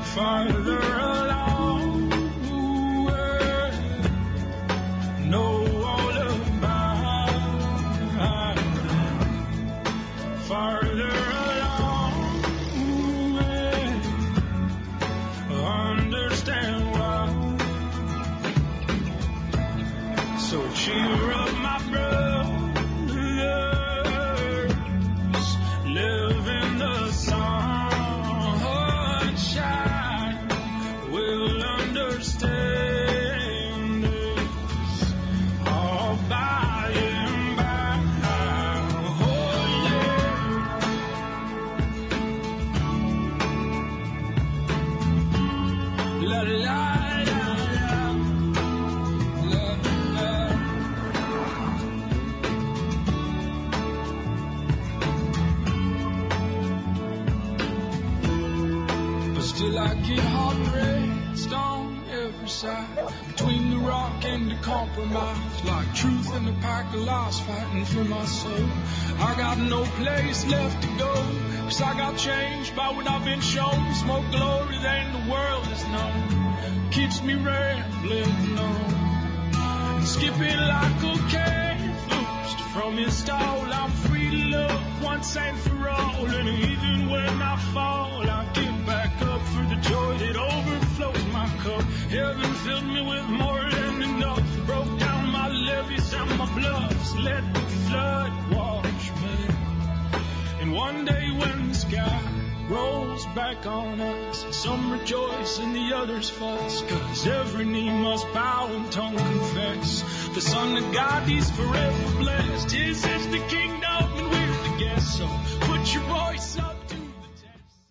Farther along the way, know all about it. Farther along the way, understand why. So cheer up, my brothers, live in the sunshine. We'll understand this all by and by. Oh yeah. La la la la la la. But still I get heart-raced on every side, between the rock and the compromise, like truth and the pack of lies fighting for my soul. I got no place left to go, 'cause I got changed by what I've been shown. More glory than the world has known keeps me rambling on, skipping like a cave loosed from his stall. I'm free to love once and for all, and even when I fall, I get back up for the joy that overflows my cup. Heaven filled me with more than enough, broke down my levees and my bluffs, let the flood wash me. And one day when the sky rolls back on us, some rejoice and the others fuss, 'cause every knee must bow and tongue confess the Son of God, He's forever blessed. His is the kingdom and we're the guests, so put your voice up to the test.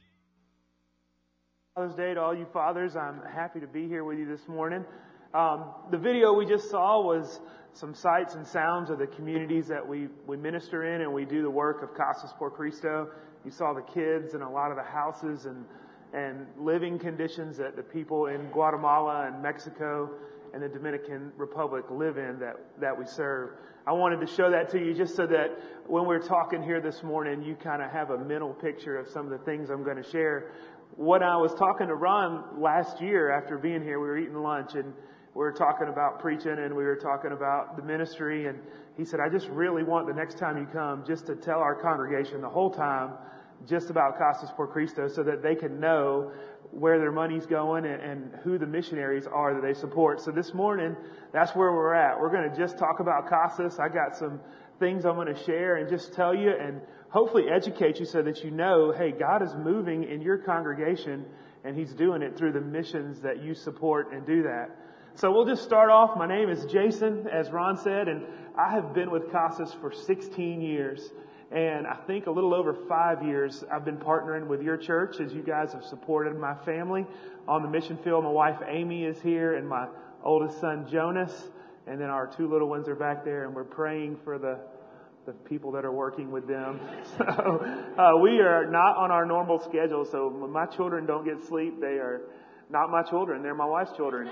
Father's Day to all you fathers. I'm happy to be here with you this morning. The video we just saw was some sights and sounds of the communities that we minister in, and we do the work of Casas por Cristo. You saw the kids and a lot of the houses and living conditions that the people in Guatemala and Mexico and the Dominican Republic live in that we serve. I wanted to show that to you just so that when we're talking here this morning, you kind of have a mental picture of some of the things I'm going to share. When I was talking to Ron last year after being here, we were eating lunch and we were talking about preaching and we were talking about the ministry, and he said, I just really want the next time you come just to tell our congregation the whole time just about Casas por Cristo so that they can know where their money's going and who the missionaries are that they support. So this morning, that's where we're at. We're going to just talk about Casas. I got some things I'm going to share and just tell you and hopefully educate you so that you know, hey, God is moving in your congregation and He's doing it through the missions that you support and do that. So we'll just start off. My name is Jason, as Ron said, and I have been with Casas for 16 years. And I think a little over 5 years I've been partnering with your church as you guys have supported my family on the mission field. My wife Amy is here and my oldest son Jonas. And then our two little ones are back there, and we're praying for the people that are working with them. So we are not on our normal schedule. So when my children don't get sleep, they are not my children. They're my wife's children.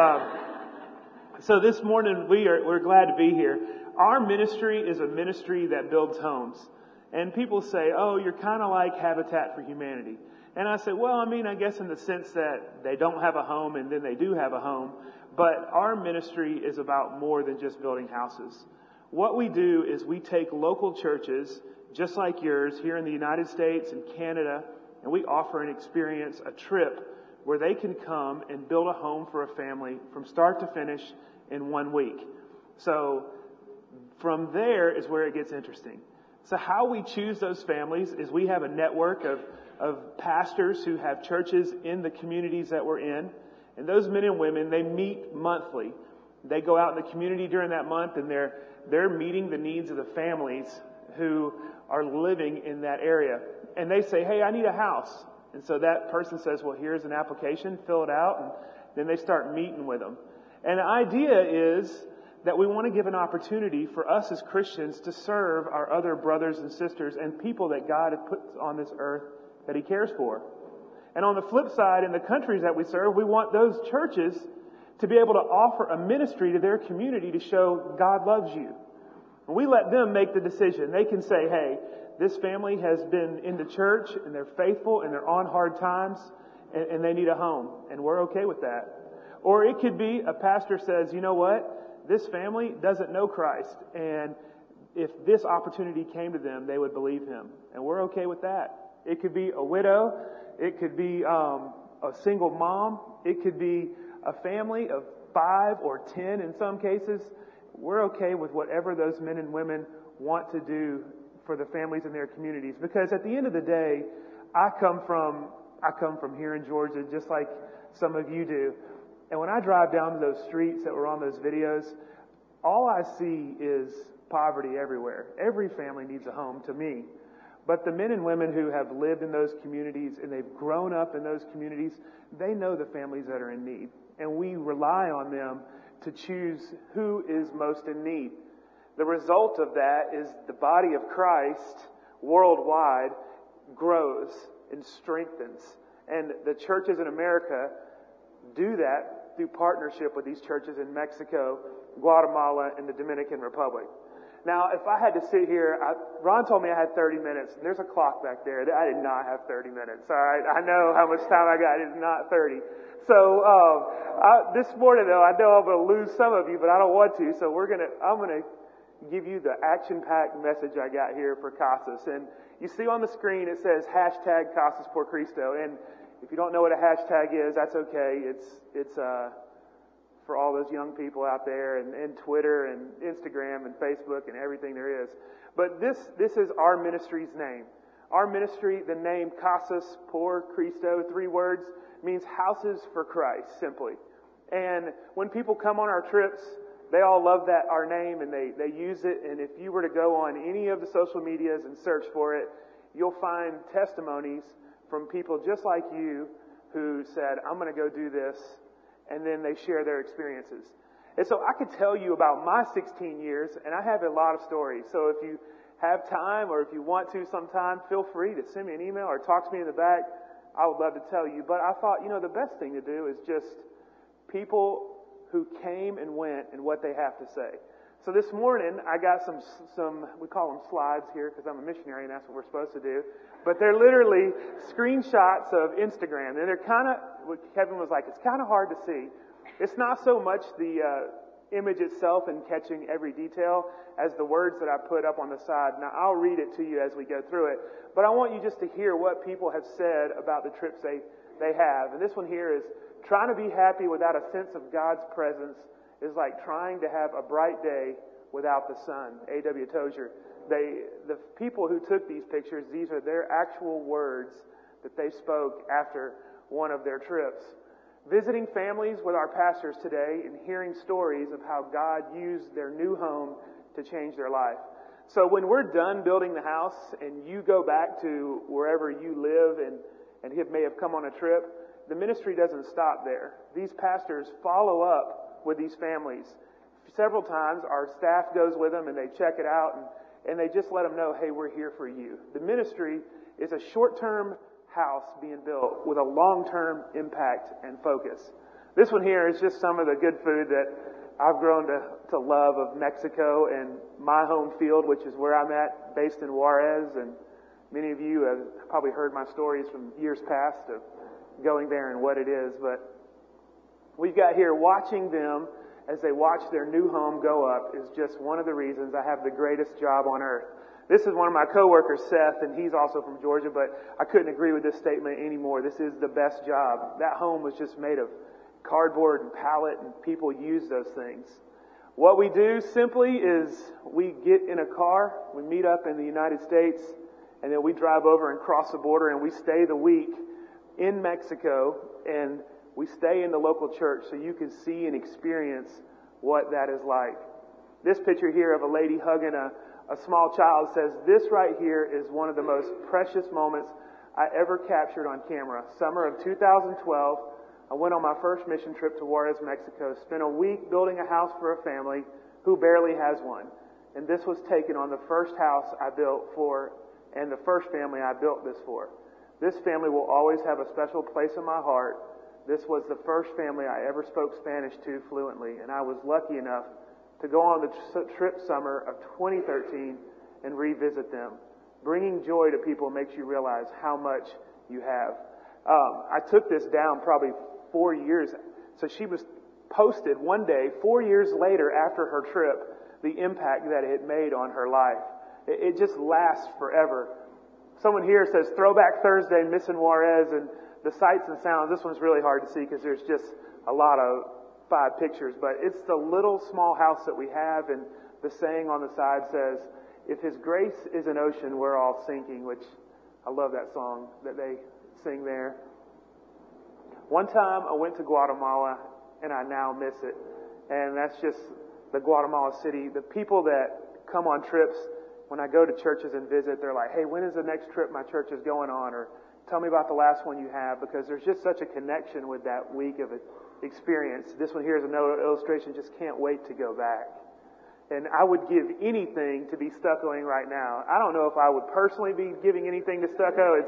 So this morning we're glad to be here. Our ministry is a ministry that builds homes. And people say, oh, you're kind of like Habitat for Humanity. And I say, well, I guess in the sense that they don't have a home and then they do have a home. But our ministry is about more than just building houses. What we do is we take local churches, just like yours, here in the United States and Canada, and we offer an experience, a trip, where they can come and build a home for a family from start to finish in 1 week. So from there is where it gets interesting. So how we choose those families is we have a network of pastors who have churches in the communities that we're in. And those men and women, they meet monthly. They go out in the community during that month and they're meeting the needs of the families who are living in that area. And they say, hey, I need a house. And so that person says, well, here's an application, fill it out. And then they start meeting with them. And the idea is that we want to give an opportunity for us as Christians to serve our other brothers and sisters and people that God has put on this earth that He cares for. And on the flip side, in the countries that we serve, we want those churches to be able to offer a ministry to their community to show God loves you. And we let them make the decision. They can say, hey, this family has been in the church and they're faithful and they're on hard times and they need a home, and we're okay with that. Or it could be a pastor says, you know what, this family doesn't know Christ, and if this opportunity came to them, they would believe him, and we're okay with that. It could be a widow, it could be a single mom, it could be a family of 5 or 10 in some cases. We're okay with whatever those men and women want to do for the families in their communities, because at the end of the day, I come from here in Georgia, just like some of you do. And when I drive down to those streets that were on those videos, all I see is poverty everywhere. Every family needs a home to me. But the men and women who have lived in those communities and they've grown up in those communities, they know the families that are in need. And we rely on them to choose who is most in need. The result of that is the body of Christ worldwide grows and strengthens. And the churches in America do that through partnership with these churches in Mexico, Guatemala, and the Dominican Republic. Now, if I had to sit here, Ron told me I had 30 minutes, and there's a clock back there. I did not have 30 minutes, all right? I know how much time I got. It's not 30. So, this morning, though, I know I'm going to lose some of you, but I don't want to, so I'm going to give you the action-packed message I got here for Casas. And you see on the screen, it says hashtag Casas por Cristo. And if you don't know what a hashtag is, that's okay. It's for all those young people out there, and Twitter and Instagram and Facebook and everything there is. But this is our ministry's name. Our ministry, the name Casas por Cristo, 3 words, means houses for Christ, simply. And when people come on our trips, they all love our name, and they use it. And if you were to go on any of the social medias and search for it, you'll find testimonies from people just like you who said, I'm going to go do this, and then they share their experiences. And so I could tell you about my 16 years, and I have a lot of stories. So if you have time, or if you want to sometime, feel free to send me an email or talk to me in the back. I would love to tell you. But I thought, the best thing to do is just people who came and went and what they have to say. So this morning, I got some we call them slides here because I'm a missionary and that's what we're supposed to do. But they're literally screenshots of Instagram. And they're what Kevin was like, it's kind of hard to see. It's not so much the image itself and catching every detail as the words that I put up on the side. Now, I'll read it to you as we go through it. But I want you just to hear what people have said about the trips they have. And this one here is, trying to be happy without a sense of God's presence is like trying to have a bright day without the sun. A.W. Tozier. The people who took these pictures, these are their actual words that they spoke after one of their trips. Visiting families with our pastors today and hearing stories of how God used their new home to change their life. So when we're done building the house and you go back to wherever you live and may have come on a trip, the ministry doesn't stop there. These pastors follow up with these families. Several times our staff goes with them and they check it out and they just let them know, hey, we're here for you. The ministry is a short-term house being built with a long-term impact and focus. This one here is just some of the good food that I've grown to love of Mexico and my home field, which is where I'm at, based in Juarez. And many of you have probably heard my stories from years past of going there and what it is. But we've got here watching them as they watch their new home go up is just one of the reasons I have the greatest job on earth. This is one of my coworkers, Seth, and he's also from Georgia, but I couldn't agree with this statement anymore. This is the best job. That home was just made of cardboard and pallet, and people use those things. What we do simply is we get in a car, we meet up in the United States, and then we drive over and cross the border, and we stay the week in Mexico, and we stay in the local church so you can see and experience what that is like. This picture here of a lady hugging a small child says, this right here is one of the most precious moments I ever captured on camera. Summer of 2012, I went on my first mission trip to Juarez, Mexico, spent a week building a house for a family who barely has one. And this was taken on the first house I built for, and the first family I built this for. This family will always have a special place in my heart. This was the first family I ever spoke Spanish to fluently, and I was lucky enough to go on the trip summer of 2013 and revisit them. Bringing joy to people makes you realize how much you have. I took this down probably 4 years. So she was posted one day, 4 years later after her trip, the impact that it made on her life. It just lasts forever. Someone here says, Throwback Thursday, missing Juarez, and the sights and sounds. This one's really hard to see because there's just a lot of 5 pictures. But it's the little small house that we have, and the saying on the side says, if His grace is an ocean, we're all sinking, which I love that song that they sing there. One time I went to Guatemala, and I now miss it. And that's just the Guatemala City. The people that come on trips, when I go to churches and visit, they're like, hey, when is the next trip my church is going on? Or tell me about the last one you have, because there's just such a connection with that week of experience. This one here is another illustration. Just can't wait to go back. And I would give anything to be stuccoing right now. I don't know if I would personally be giving anything to stucco.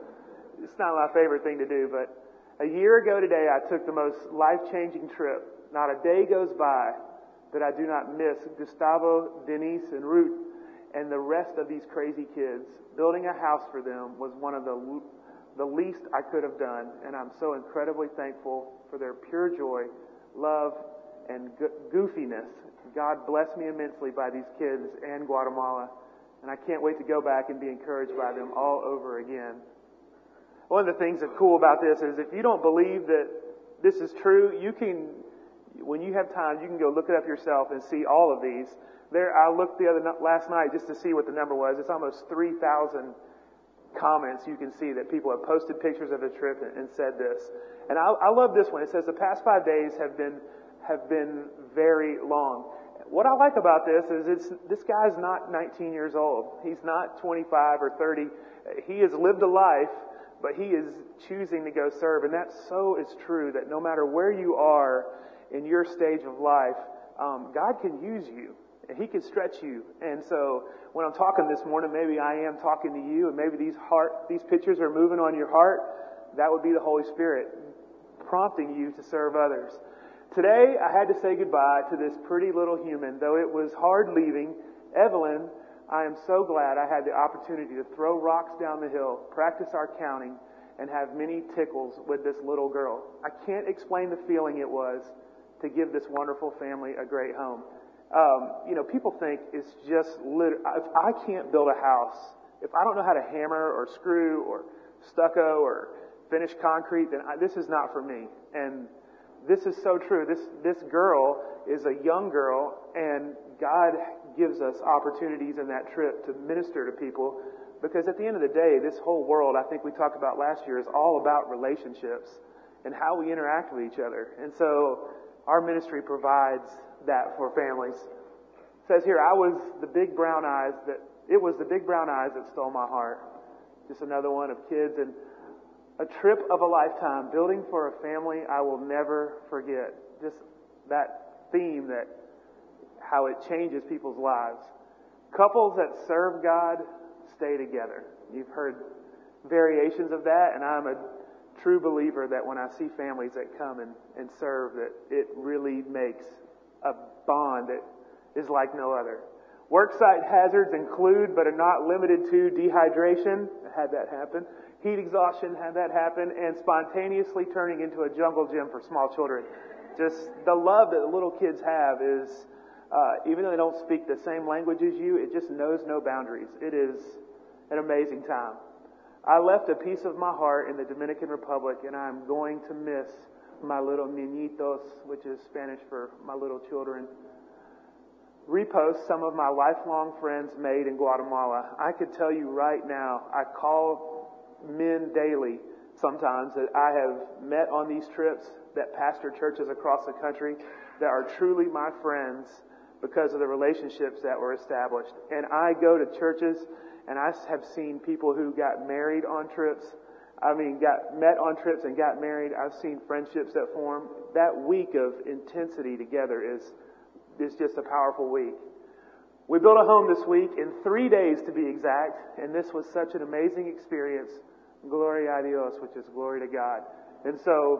It's not my favorite thing to do, but a year ago today, I took the most life-changing trip. Not a day goes by that I do not miss Gustavo, Denise, and Ruth, and the rest of these crazy kids. Building a house for them was one of the least I could have done, and I'm so incredibly thankful for their pure joy, love, and goofiness. God blessed me immensely by these kids and Guatemala, and I can't wait to go back and be encouraged by them all over again. One of the things that's cool about this is if you don't believe that this is true, you can, when you have time, you can go look it up yourself and see all of these. I looked last night just to see what the number was. It's almost 3,000 comments you can see that people have posted pictures of the trip and said this. And I love this one. It says the past 5 days have been very long. What I like about this is this guy's not 19 years old. He's not 25 or 30. He has lived a life, but he is choosing to go serve. And that so is true that no matter where you are in your stage of life, God can use you. And He can stretch you. And so when I'm talking this morning, maybe I am talking to you, and maybe these pictures are moving on your heart. That would be the Holy Spirit prompting you to serve others. Today, I had to say goodbye to this pretty little human. Though it was hard leaving, Evelyn, I am so glad I had the opportunity to throw rocks down the hill, practice our counting, and have many tickles with this little girl. I can't explain the feeling it was to give this wonderful family a great home. People think it's just if I can't build a house, if I don't know how to hammer or screw or stucco or finish concrete, then this is not for me. And this is so true. This girl is a young girl, and God gives us opportunities in that trip to minister to people, because at the end of the day, this whole world, I think we talked about last year, is all about relationships and how we interact with each other. And so our ministry provides that for families. It says here, it was the big brown eyes that stole my heart. Just another one of kids, and a trip of a lifetime, building for a family I will never forget. Just that theme, that how it changes people's lives. Couples that serve God stay together. You've heard variations of that, and I'm a true believer that when I see families that come and serve, that it really makes a bond that is like no other. Worksite hazards include, but are not limited to, dehydration. I had that happen. Heat exhaustion, had that happen. And spontaneously turning into a jungle gym for small children. Just the love that the little kids have is, even though they don't speak the same language as you, it just knows no boundaries. It is an amazing time. I left a piece of my heart in the Dominican Republic, and I'm going to miss my little niñitos, which is Spanish for my little children. Repost some of my lifelong friends made in Guatemala. I could tell you right now, I call men daily sometimes that I have met on these trips that pastor churches across the country that are truly my friends because of the relationships that were established. And I go to churches and I have seen people who got married on trips. Got met on trips and got married. I've seen friendships that form. That week of intensity together is just a powerful week. We built a home this week in 3 days to be exact, and this was such an amazing experience. Gloria a Dios, which is glory to God. And so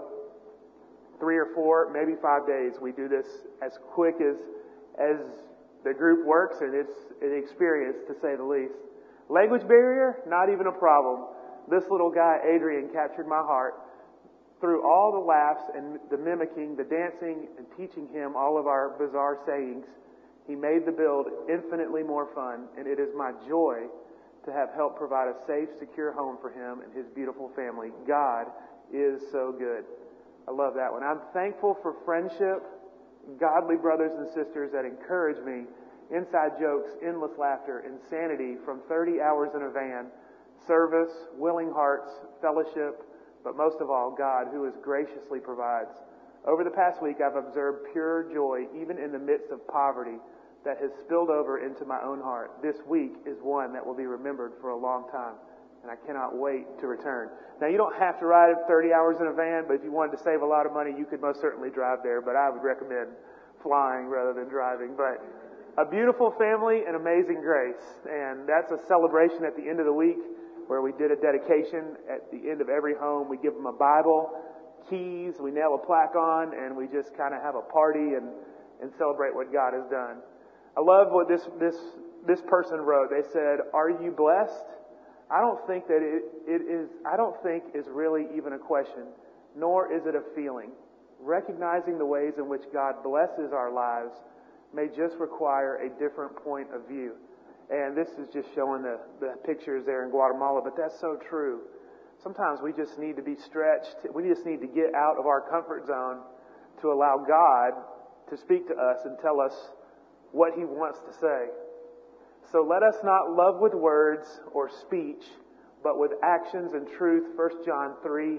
3 or 4, maybe 5 days, we do this as quick as the group works, and it's an experience to say the least. Language barrier, not even a problem. This little guy, Adrian, captured my heart. Through all the laughs and the mimicking, the dancing, and teaching him all of our bizarre sayings, he made the build infinitely more fun, and it is my joy to have helped provide a safe, secure home for him and his beautiful family. God is so good. I love that one. I'm thankful for friendship, godly brothers and sisters that encourage me, inside jokes, endless laughter, insanity from 30 hours in a van, service, willing hearts, fellowship, but most of all, God, who graciously provides. Over the past week, I've observed pure joy, even in the midst of poverty, that has spilled over into my own heart. This week is one that will be remembered for a long time, and I cannot wait to return. Now, you don't have to ride 30 hours in a van, but if you wanted to save a lot of money, you could most certainly drive there, but I would recommend flying rather than driving. But a beautiful family and amazing grace, and that's a celebration at the end of the week where we did a dedication. At the end of every home, we give them a Bible, keys, we nail a plaque on, and we just kind of have a party and celebrate what God has done. I love what this person wrote. They said, "Are you blessed?" I don't think that it is. I don't think is really even a question, nor is it a feeling. Recognizing the ways in which God blesses our lives may just require a different point of view. And this is just showing the pictures there in Guatemala, but that's so true. Sometimes we just need to be stretched. We just need to get out of our comfort zone to allow God to speak to us and tell us what He wants to say. So let us not love with words or speech, but with actions and truth. 1 John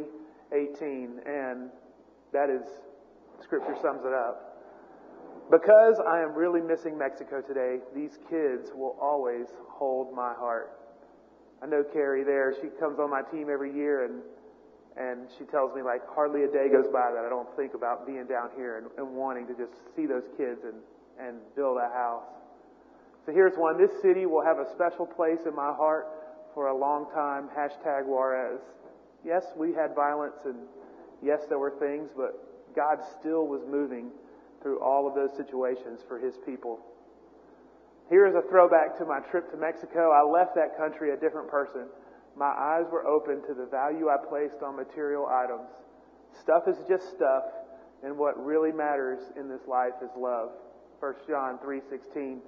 3:18, and that is, Scripture sums it up. Because I am really missing Mexico today, these kids will always hold my heart. I know Carrie there. She comes on my team every year, and she tells me like hardly a day goes by that I don't think about being down here and wanting to just see those kids and build a house. So here's one. This city will have a special place in my heart for a long time. #Juarez. Yes, we had violence, and yes, there were things, but God still was moving through all of those situations for His people. Here is a throwback to my trip to Mexico. I left that country a different person. My eyes were open to the value I placed on material items. Stuff is just stuff, and what really matters in this life is love. 1 John 3:16.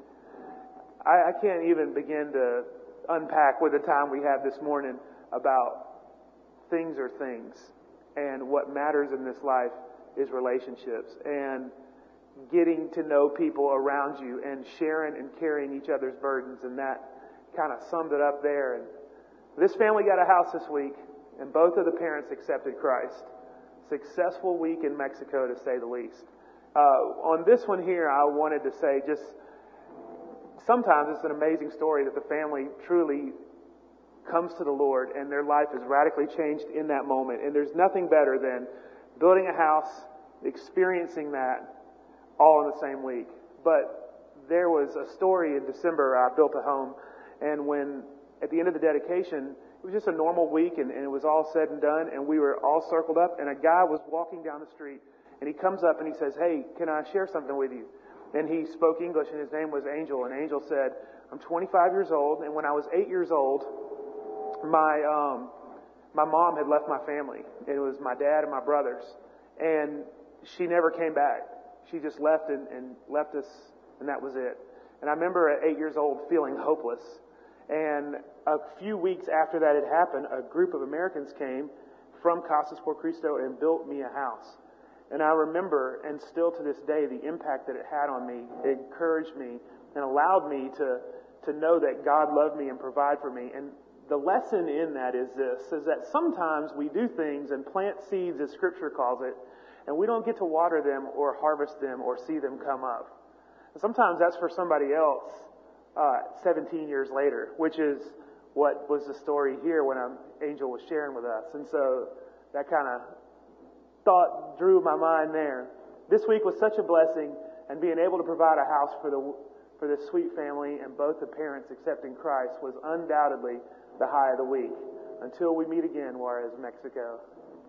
I can't even begin to unpack with the time we have this morning about things are things. And what matters in this life is relationships and getting to know people around you and sharing and carrying each other's burdens. And that kind of summed it up there. And this family got a house this week, and both of the parents accepted Christ. Successful week in Mexico, to say the least. On this one here, I wanted to say just sometimes it's an amazing story that the family truly comes to the Lord and their life is radically changed in that moment. And there's nothing better than building a house, experiencing that all in the same week. But there was a story in December. I built a home, and when at the end of the dedication, it was just a normal week, and it was all said and done, and we were all circled up, and a guy was walking down the street, and he comes up and he says, "Hey, can I share something with you?" And he spoke English, and his name was Angel. And Angel said, "I'm 25 years old, and when I was 8 years old, my mom had left my family. It was my dad and my brothers, and she never came back. She just left and left us, and that was it. And I remember at 8 years old feeling hopeless. And a few weeks after that had happened, a group of Americans came from Casas por Cristo and built me a house. And I remember, and still to this day, the impact that it had on me. It encouraged me and allowed me to know that God loved me and provide for me. And the lesson in that is this, is that sometimes we do things and plant seeds, as Scripture calls it, and we don't get to water them or harvest them or see them come up. And sometimes that's for somebody else 17 years later, which is what was the story here when Angel was sharing with us. And so that kind of thought drew my mind there. This week was such a blessing, and being able to provide a house for this sweet family and both the parents accepting Christ was undoubtedly the high of the week. Until we meet again, Juarez, Mexico.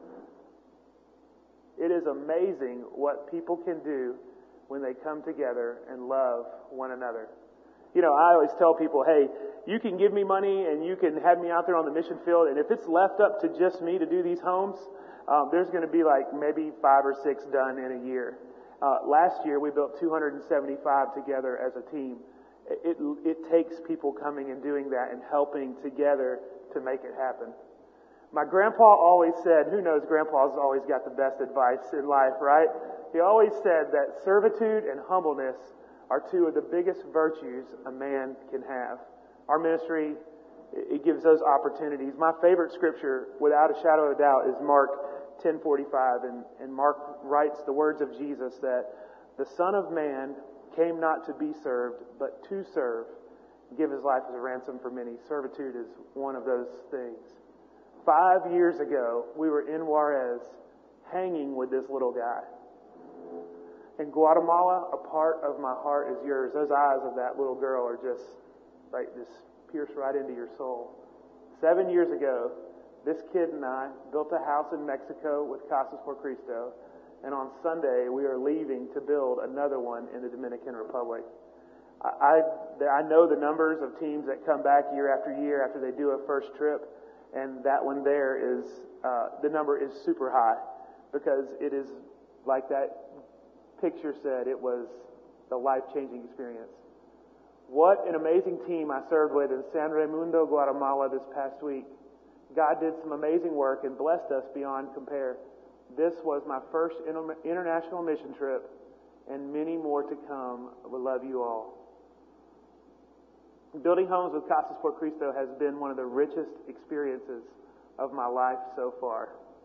It is amazing what people can do when they come together and love one another. I always tell people, hey, you can give me money and you can have me out there on the mission field, and if it's left up to just me to do these homes, there's going to be like maybe 5 or 6 done in a year. Last year we built 275 together as a team. It takes people coming and doing that and helping together to make it happen. My grandpa always said, who knows, grandpa's always got the best advice in life, right? He always said that servitude and humbleness are 2 of the biggest virtues a man can have. Our ministry, it gives those opportunities. My favorite scripture, without a shadow of a doubt, is Mark 10:45, and Mark writes the words of Jesus that the Son of Man came not to be served, but to serve, and give his life as a ransom for many. Servitude is one of those things. 5 years ago, we were in Juarez, hanging with this little guy. In Guatemala, a part of my heart is yours. Those eyes of that little girl are just pierce right into your soul. 7 years ago, this kid and I built a house in Mexico with Casas por Cristo, and on Sunday we are leaving to build another one in the Dominican Republic. I know the numbers of teams that come back year after they do a first trip, and that one there is, the number is super high, because it is, like that picture said, it was a life-changing experience. What an amazing team I served with in San Raimundo, Guatemala this past week. God did some amazing work and blessed us beyond compare. This was my first international mission trip, and many more to come. I will love you all. Building homes with Casas por Cristo has been one of the richest experiences of my life so far.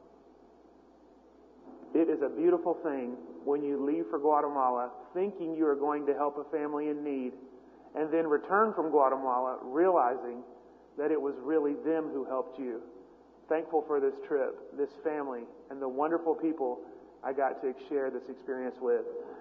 It is a beautiful thing when you leave for Guatemala thinking you are going to help a family in need, and then return from Guatemala realizing that it was really them who helped you. Thankful for this trip, this family, and the wonderful people I got to share this experience with.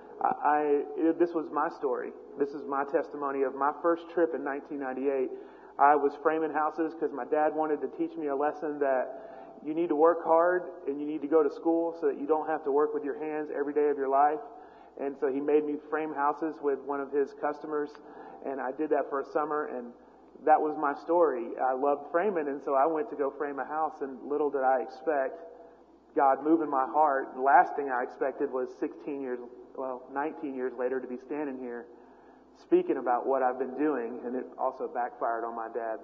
This was my story. This is my testimony of my first trip in 1998. I was framing houses because my dad wanted to teach me a lesson that you need to work hard and you need to go to school so that you don't have to work with your hands every day of your life. And so he made me frame houses with one of his customers, and I did that for a summer, and that was my story. I loved framing, and so I went to go frame a house, and little did I expect God move in my heart. The last thing I expected was 19 years later to be standing here speaking about what I've been doing, and it also backfired on my dad.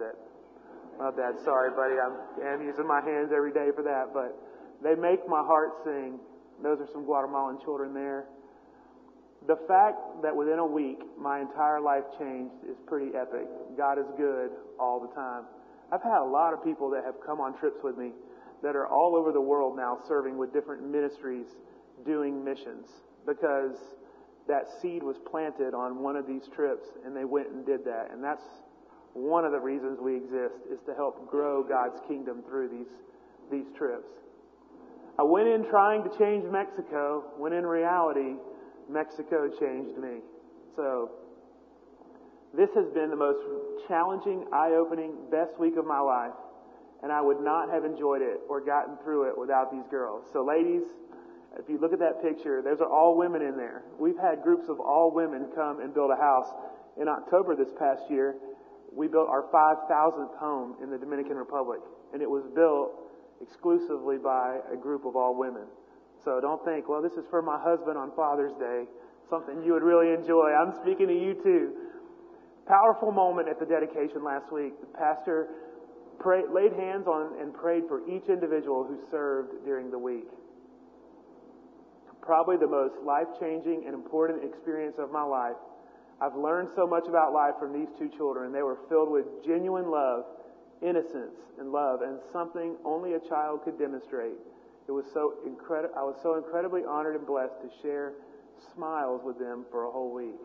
Sorry, buddy, I'm using my hands every day for that, but they make my heart sing. Those are some Guatemalan children there. The fact that within a week my entire life changed is pretty epic. God is good all the time. I've had a lot of people that have come on trips with me that are all over the world now serving with different ministries doing missions, because that seed was planted on one of these trips and they went and did that. And that's one of the reasons we exist, is to help grow God's kingdom through these trips. I went in trying to change Mexico, when in reality Mexico changed me. So this has been the most challenging, eye-opening, best week of my life, and I would not have enjoyed it or gotten through it without these girls. So ladies, if you look at that picture, those are all women in there. We've had groups of all women come and build a house. In October this past year, we built our 5,000th home in the Dominican Republic, and it was built exclusively by a group of all women. So don't think, well, this is for my husband on Father's Day, something you would really enjoy. I'm speaking to you too. Powerful moment at the dedication last week. The pastor laid hands on and prayed for each individual who served during the week. Probably the most life-changing and important experience of my life. I've learned so much about life from these 2 children. They were filled with genuine love, innocence, and love, and something only a child could demonstrate. I was so incredibly honored and blessed to share smiles with them for a whole week.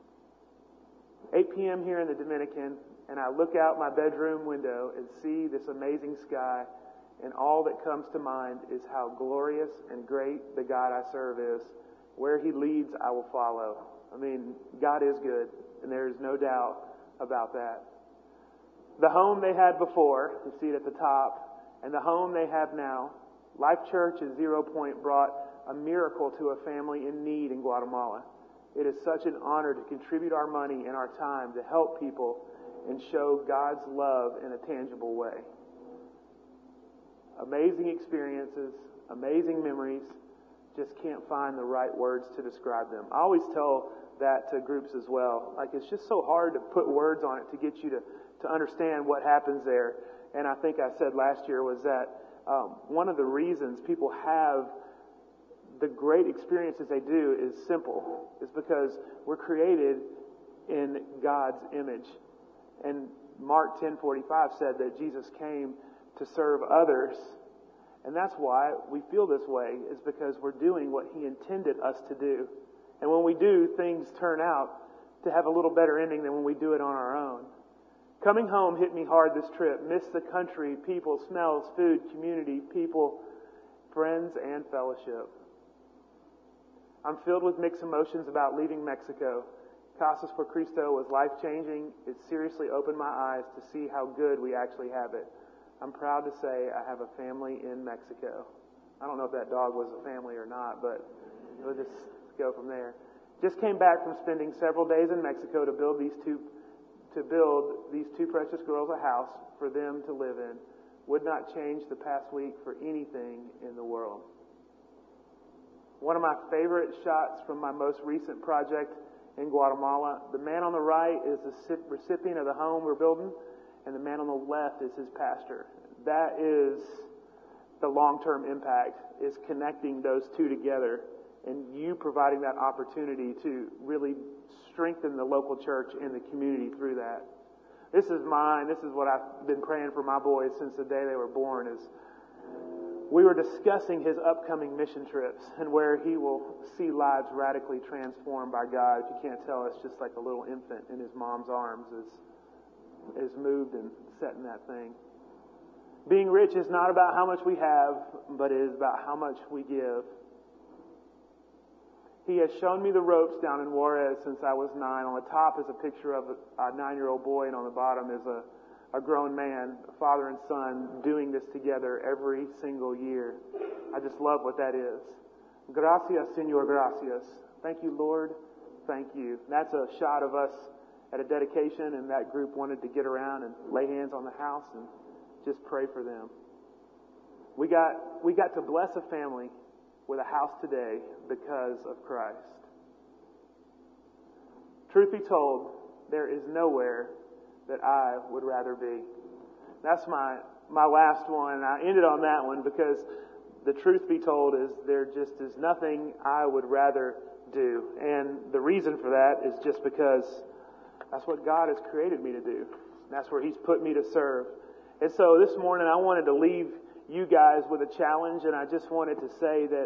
8 p.m. here in the Dominican, and I look out my bedroom window and see this amazing sky, and all that comes to mind is how glorious and great the God I serve is. Where He leads, I will follow. I mean, God is good, and there is no doubt about that. The home they had before, you see it at the top, and the home they have now, Life Church at 0 Point brought a miracle to a family in need in Guatemala. It is such an honor to contribute our money and our time to help people and show God's love in a tangible way. Amazing experiences, amazing memories, just can't find the right words to describe them. I always tell that to groups as well. Like, it's just so hard to put words on it to get you to understand what happens there. And I think I said last year was that one of the reasons people have the great experiences they do is simple. It's because we're created in God's image. And Mark 10:45 said that Jesus came to serve others. And that's why we feel this way, is because we're doing what He intended us to do. And when we do, things turn out to have a little better ending than when we do it on our own. Coming home hit me hard this trip. Missed the country, people, smells, food, community, people, friends, and fellowship. I'm filled with mixed emotions about leaving Mexico. Casas por Cristo was life-changing. It seriously opened my eyes to see how good we actually have it. I'm proud to say I have a family in Mexico. I don't know if that dog was a family or not, but we'll just go from there. Just came back from spending several days in Mexico to build these two precious girls a house for them to live in. Would not change the past week for anything in the world. One of my favorite shots from my most recent project in Guatemala, the man on the right is the recipient of the home we're building, and the man on the left is his pastor. That is the long-term impact, is connecting those two together and you providing that opportunity to really strengthen the local church and the community through that. This is mine. This is what I've been praying for my boys since the day they were born. Is we were discussing his upcoming mission trips and where he will see lives radically transformed by God. If you can't tell, it's just like a little infant in his mom's arms is moved and set in that thing. Being rich is not about how much we have, but it is about how much we give. He has shown me the ropes down in Juarez since I was 9. On the top is a picture of a 9-year-old boy, and on the bottom is a grown man, a father and son, doing this together every single year. I just love what that is. Gracias, Señor, gracias. Thank you, Lord. Thank you. That's a shot of us at a dedication, and that group wanted to get around and lay hands on the house and just pray for them. We got to bless a family with a house today because of Christ. Truth be told, there is nowhere that I would rather be. That's my last one, and I ended on that one because the truth be told is there just is nothing I would rather do. And the reason for that is just because that's what God has created me to do. That's where He's put me to serve. And so this morning I wanted to leave you guys with a challenge, and I just wanted to say that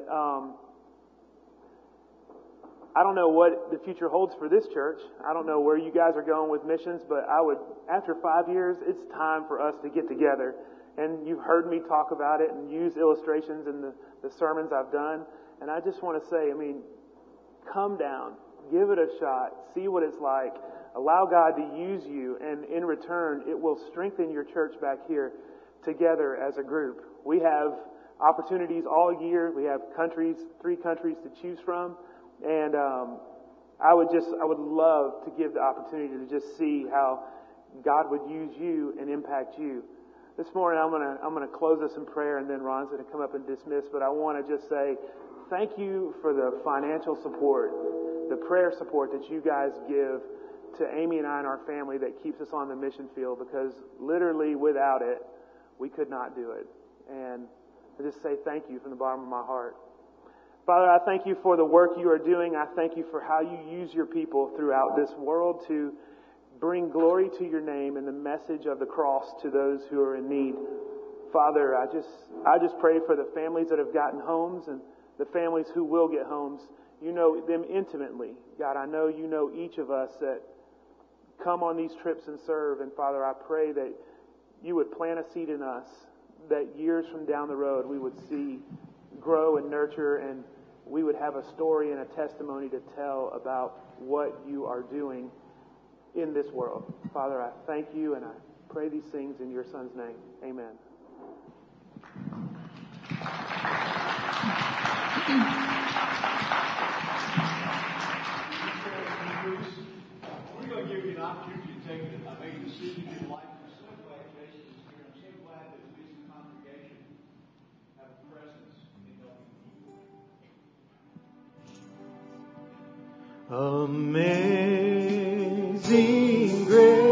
I don't know what the future holds for this church. I don't know where you guys are going with missions, but after 5 years, it's time for us to get together. And you've heard me talk about it and use illustrations in the sermons I've done. And I just want to say, come down, give it a shot, see what it's like, allow God to use you, and in return, it will strengthen your church back here together as a group. We have opportunities all year. We have 3 countries to choose from. And I would love to give the opportunity to just see how God would use you and impact you. This morning I'm gonna close this in prayer, and then Ron's gonna come up and dismiss. But I want to just say thank you for the financial support, the prayer support that you guys give to Amy and I and our family that keeps us on the mission field, because literally without it, we could not do it. And I just say thank you from the bottom of my heart. Father, I thank you for the work you are doing. I thank you for how you use your people throughout this world to bring glory to your name and the message of the cross to those who are in need. Father, I just pray for the families that have gotten homes and the families who will get homes. You know them intimately. God, I know you know each of us that come on these trips and serve. And Father, I pray that you would plant a seed in us that years from down the road we would see grow and nurture, and we would have a story and a testimony to tell about what you are doing in this world. Father, I thank you, and I pray these things in your Son's name. Amen. receiving your life. I'm so glad Jason is here. I'm so glad that we as a congregation have a presence in helping people. Amazing grace.